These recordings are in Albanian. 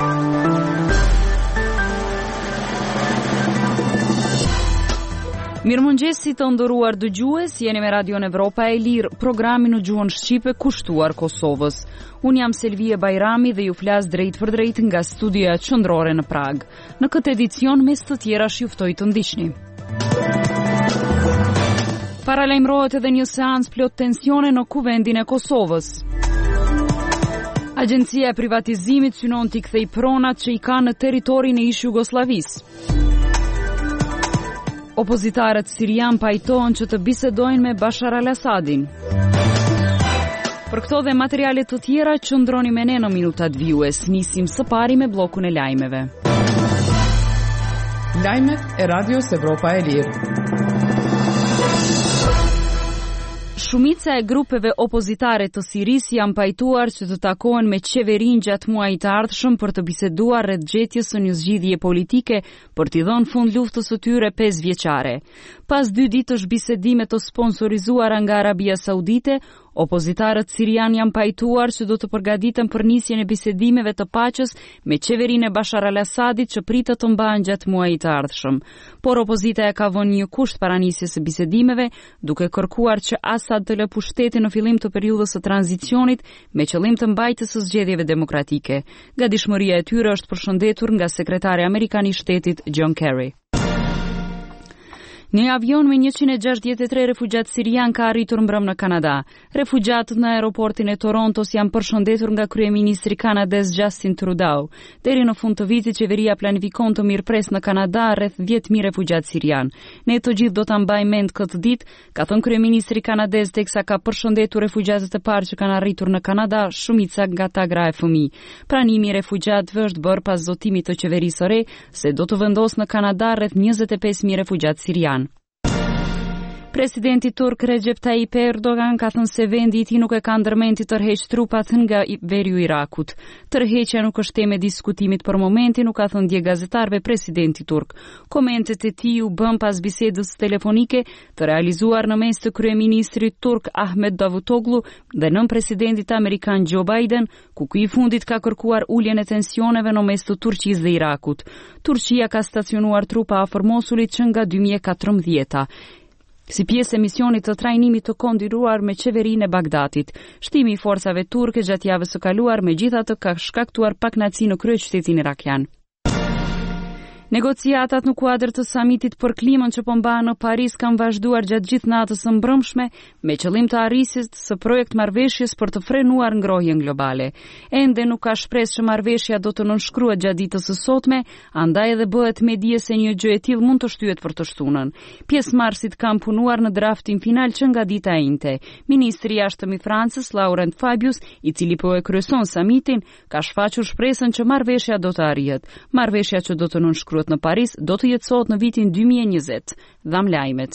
Mirëmëngjesi të nderuar dëgjues, jeni me Radion Evropa e Lirë, programi në gjuhën shqipe kushtuar Kosovës. Unë jam Selvie Bajrami dhe ju flas drejt për drejt nga studioja qendrore në Prag. Në këtë edicion mes të tjera juftoj të ndiqni. Paralajmërohet edhe një seancë plot tensione në kuvendin e Kosovës. Agjencia e privatizimit synon t'i kthej pronat që i ka në territorin e ish Jugosllavisë. Opozitarët sirian pajtohen që të bisedojnë me Bashar al-Assadin. Për këto dhe materialet të tjera qëndroni me ne në minutat vijues. Nisim së pari me bllokun e lajmeve. Lajmet e Radios Evropa e Lirë. Shumica e grupeve opozitare të Sirisë janë pajtuar që të takohen me qeverinë gjatë muajit të ardhshëm për të biseduar rreth gjetjes së një zgjidhje politike për t'i dhënë fund luftës së tyre 5 vjeçare. Pas 2 ditësh bisedime të sponsorizuara nga Arabia Saudite, opozitarët sirian janë pajtuar që do të përgatiten për nisjen e bisedimeve të paqes me qeverinë e Bashar al-Assadit që pritet të mbahen gjatë muajit të ardhshëm. Por opozita e ka vënë një kusht para nisjes së bisedimeve, duke kërkuar që Assad të lë pushtetin në fillim të periudhës së tranzicionit me qëllim të mbajtjes së zgjedhjeve demokratike. Gatishmëria e tyre është përshëndetur nga sekretari amerikan i shtetit John Kerry. Një avion me 163 refugjat sirian ka arritur mbrëm në Kanada. Refugjatët në aeroportin e Torontos janë përshëndetur nga kryeministri kanadez Justin Trudeau. Deri në fund të vitit qeveria planifikon të mirëpres në Kanada rreth 10.000 refugjat sirian. Ne të gjithë do ta mbajmë mend këtë ditë, ka thënë kryeministri kanadez teksa ka përshëndetur refugjatët e parë që kanë arritur në Kanada, shumica nga ta gra e fëmijë. Pranimi i refugjatëve është bërë pas zotimit të qeverisë së re se do të vendosë në Kanada rreth 25.000 refugjat sirian. Presidenti turk Recep Tayyip Erdogan ka thënë se vendi i tij nuk e ka ndërmend të tërheqë trupat nga veri i Irakut. Tërheqja nuk është temë diskutimit për momentin, nuk ka thënë dje gazetarëve presidenti turk. Komentet e tij u bën pas bisedës telefonike të realizuar në mes të kryeministrit turk Ahmet Davutoglu dhe nën presidentit amerikan Joe Biden, ku ky i fundit ka kërkuar uljen e tensioneve në mes të Turqisë dhe Irakut. Turqia ka stacionuar trupa afër Mosulit që nga 2014. Si pjesë e misionit të trajnimit të kondiruar me qeverinë e Bagdatit. Shtimi i forcave turke gjatë javës së kaluar megjithatë ka shkaktuar pakënaqësi në kryeqytetin irakian. Negociatat në kuadër të samitit për klimën që po mbahen në Paris kanë vazhduar gjatë gjithë natës së mbrëmshme me qëllim të arrisjes së projekt marrëveshjes për të frenuar ngrohjen globale. Ende nuk ka shpresë që marrëveshja do të nënshkruhet gjatë ditës së sotme, andaj edhe bëhet me dije se një gjë e tillë mund të shtyhet për të shtunën. Pjesëmarrësit kanë punuar në draftin final që nga dita e njëjtë. Ministri i jashtëm i Francës, Laurent Fabius, i cili po e kryeson samitin, ka shfaqur shpresën që marrëveshja do të arrihet. Marrëveshja që do të nënshkruhet në Paris do të jetësohet në vitin 2020. Dham lajmet.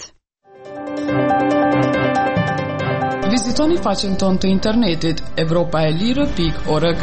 Vizitoni faqen tonë të internetit evropaelire.org.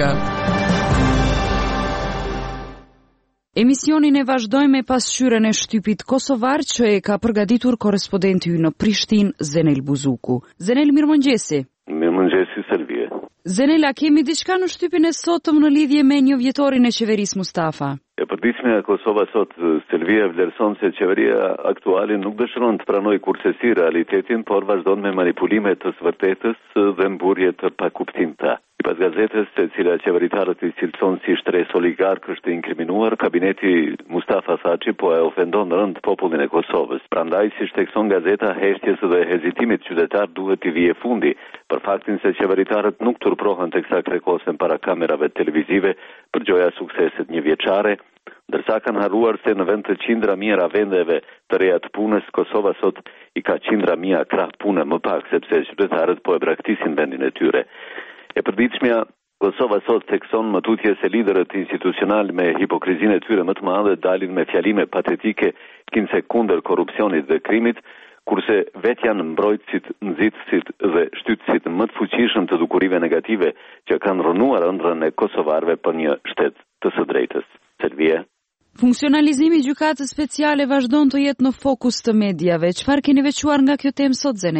Emisionin e vazhdojmë me pasqyrën e shtypit kosovar që e ka përgatitur korrespondenti ynë në Prishtinë, Zenel Buzuku. Zenel, mirëmëngjesi. Mirëmëngjesi, Selvie. Zenel, a kemi diçka në shtypin e sotëm në lidhje me një vjetorin e qeverisë Mustafa? E përditshmja e Kosova sot, Selvia vlerëson se qeveria aktuale nuk dëshiron të pranojë kurthësi realitetin, por vazhdon me manipulime të së vërtetës dhe mburje të pakuptimta. Pas gazetës se cila qeveritarët i cilëson si shtres oligark është inkriminuar, kabineti Mustafa Thaçi po e ofendon rënd popullin e Kosovës. Prandaj, si shtekson gazeta, heshtjes dhe hezitimit qytetar duhet t'i vije fundi, për faktin se qeveritarët nuk turprohen teksa krekosen para kamerave televizive për gjoja sukseset një vjeçare, ndërsa kanë harruar se në vend të qindra mijëra vendeve të reja të punës, Kosova sot i ka qindra mijë krah pune më pak, sepse qytetarët po e braktisin vendin e tyre. E përditshmja, Kosova sot thekson më tutje se liderët institucional me hipokrizinë e tyre më të madhe dalin me fjalime patetike kinse kundër korrupsionit dhe krimit, kurse vet janë mbrojtësit, nxitësit dhe shtytësit më të fuqishëm të dukurive negative që kanë rënuar ëndrrën e kosovarëve për një shtet të së drejtës. Selvie. Funksionalizimi i gjykatës speciale vazhdon të jetë në fokus të mediave. Çfarë keni veçuar nga kjo temë sot, Zenel?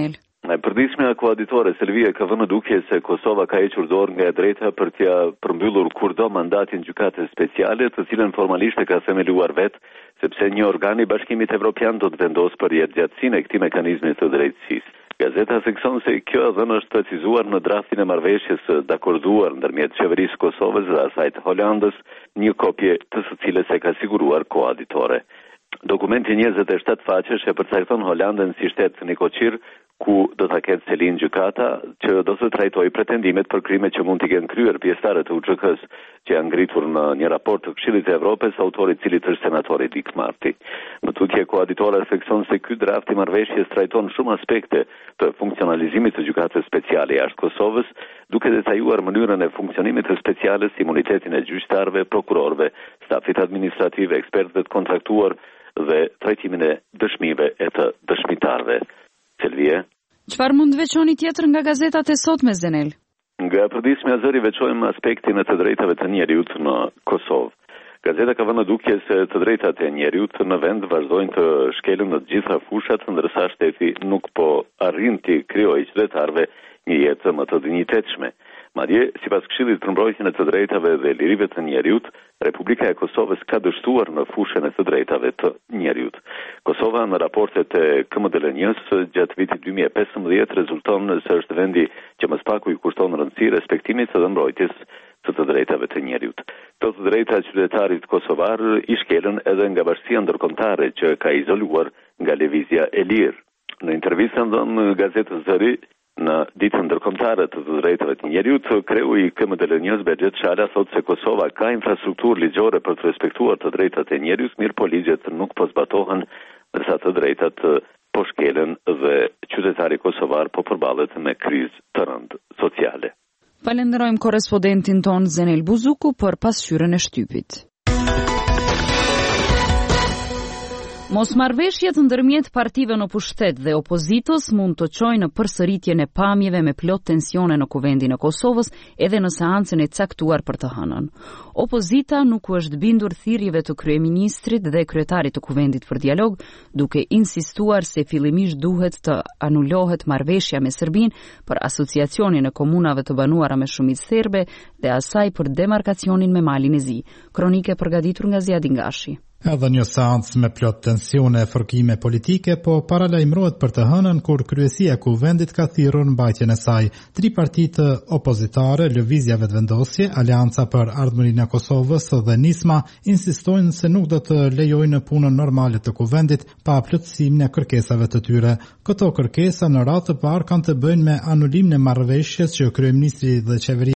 Përditshmja koaditore Selvia ka vënë dukje se Kosova ka hequr dorë nga e drejta për t'ia përmbyllur kurdo mandatin gjykatës speciale, të cilën formalisht e ka themeluar vetë, sepse një organ i Bashkimit Evropian do të vendosë për jetëgjatësinë e këtij mekanizmi të drejtësisë. Gazeta thekson se kjo dhënë është precizuar në draftin e marrëveshjes së dakorduar ndërmjet qeverisë Kosovës dhe asaj të Holandës, një kopje të së cilës e ka siguruar koaditore. Dokumenti 27 faqesh e përcakton Holandën si shtet nikoqir, ku do ta ketë celin gjykata që do të trajtojë pretendimet për krime që mund të kenë kryer pjesëtarët e UÇK-s, që janë ngritur në një raport të Këshillit të Evropës, autori i cilit është senatori Dick Marty. Në tutje koaditore thekson se ky draft i marrëveshjes trajton shumë aspekte të funksionalizimit të gjykatës speciale jashtë Kosovës, duke detajuar mënyrën e funksionimit të speciales, imunitetin e gjyqtarëve, prokurorëve, stafit administrativ, ekspertëve të kontraktuar dhe trajtimin e dëshmive e të dëshmitarëve. Selvie. Çfarë mund të veçoni tjetër nga gazetat e sotme, Zenel? Nga përditshmja zëri veçojmë aspektin e të drejtave të njerëzit në Kosovë. Gazeta ka vënë dukje se të drejtat e njerëzit në vend vazhdojnë të shkelën në të gjitha fushat, ndërsa shteti nuk po arrin të krijojë qytetarëve një jetë më të dinjitetshme. Madje, sipas Këshillit për mbrojtjen e të drejtave dhe lirive të njerëzit, Republika e Kosovës ka dështuar në fushën e të drejtave të njerëzit. Kosova në raportet e KMDL-s gjatë vitit 2015 rezulton se është vendi që më spaku i kushton rëndësi respektimit dhe mbrojtjes së të drejtave të njerëzit. Këto të drejta e qytetarit kosovar i shkelën edhe nga bashkia ndërkombëtare që ka izoluar nga lëvizja e lirë. Në intervistën dhënë gazetës Zëri, në ditën ndërkombëtare të drejtave të njerëzit, kreu i KMDL-s Begjet Shala thotë se Kosova ka infrastrukturë ligjore për të respektuar të drejtat e njerëzit, mirë po ligjet nuk po zbatohen, ndërsa të drejtat po shkelen dhe qytetari kosovar po përballet me krizë të rëndë sociale. Falenderojmë korrespondentin ton Zenel Buzuku për pasqyrën e shtypit. Mosmarrveshjet ndërmjet partive në pushtet dhe opozitës mund të çojnë në përsëritjen e pamjeve me plot tensione në kuvendin e Kosovës edhe në seancën e caktuar për të hënën. Opozita nuk u është bindur thirrjeve të kryeministrit dhe kryetarit të kuvendit për dialog, duke insistuar se fillimisht duhet të anulohet marrëveshja me Serbinë për asociacionin e komunave të banuara me shumicë serbe dhe asaj për demarkacionin me Malin e Zi. Kronike përgatitur nga Ziadi Ngashi. Edhe një seancë me plot tensione e fërkime politike, po paralajmërohet për të hënën kur kryesia e kuvendit ka thirrur mbajtjen e saj. Tri partitë opozitare, Lëvizja Vetëvendosje, Aleanca për Ardhmërinë e Kosovës dhe Nisma insistojnë se nuk do të lejojnë punën normale të kuvendit pa plotësimin e kërkesave të tyre. Këto kërkesa në radhë të parë kanë të bëjnë me anulimin e marrëveshjes që kryeministri dhe qeveria